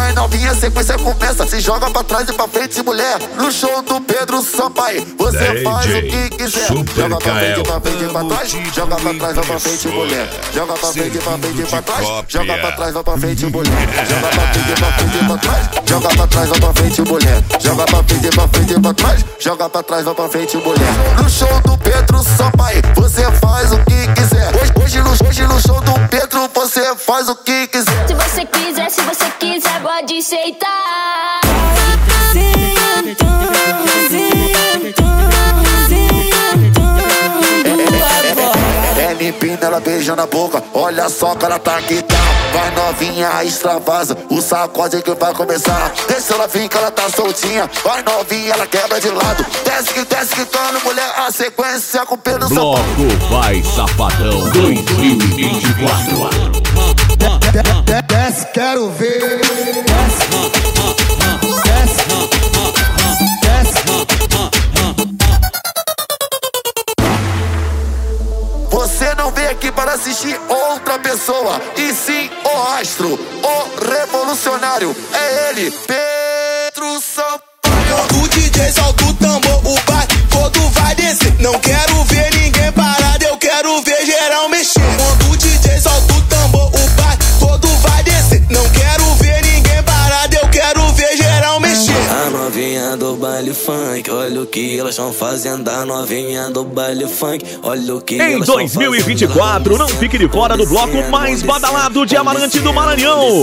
Vai novinha, sequência começa. Se joga pra trás e pra frente, mulher. No show do Pedro Sampaio, você faz o que quiser. Joga pra frente, pra frente, pra trás. Joga pra trás, vai pra frente, mulher. Joga pra frente, pra frente, pra trás. Joga pra trás, vai pra frente, mulher. Joga pra frente, pra frente, pra trás. Joga pra trás, vai pra frente, mulher. Joga pra frente, pra frente, pra trás. Joga pra trás, vai pra frente, mulher. No show do Pedro Sampaio, você faz o que quiser. Hoje no show do Pedro, você faz o que quiser. Se você quiser, pode aceitar. Me empina, ela beija na boca. Olha só que ela tá que tá. Vai novinha, extravasa. O sacode que vai começar. Deixa ela vir que ela tá soltinha. Vai novinha, ela quebra de lado. Desce que cano, mulher. A sequência com Pedro Sampaio. Bloco Vai Safadão 2024. Desce, quero ver. Você não veio aqui para assistir outra pessoa, e sim o astro, o revolucionário. É ele, Pedro Sampaio. O DJ solta o tambor, o baile todo vai descer. Não quero ver ninguém parado, eu quero ver geral mexer. Quando o DJ solta o tambor, o baile todo vai descer. Não quero ver ninguém parado, eu quero ver geral mexer. A novinha do baile funk, olha o que elas estão fazendo. A novinha do baile funk, olha o que em 2024, não fique de fora do bloco mais badalado de Amarante do Maranhão.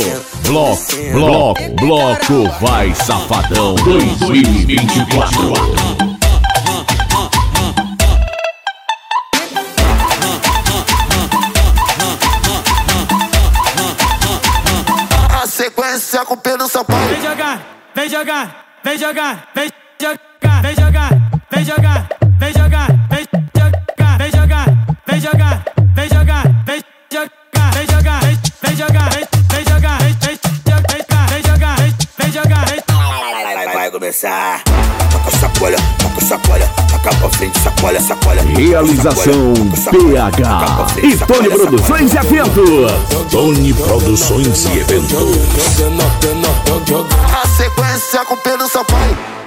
Bloco Vai Safadão 2024. A sequência com Pedro Sampaio. Vem jogar, vem jogar, vem jogar, vem jogar, vem jogar, vem jogar, vem jogar, vem jogar, vem jogar, vem jogar, vem jogar, vem jogar, vem jogar, vem jogar, vem jogar, vem jogar, vem jogar. Vai começar. Toca sacola, toca pra frente, sacola. Realização PH e Tony Produções e Eventos. Tony Produções e Eventos. A sequência com Pedro Sampaio.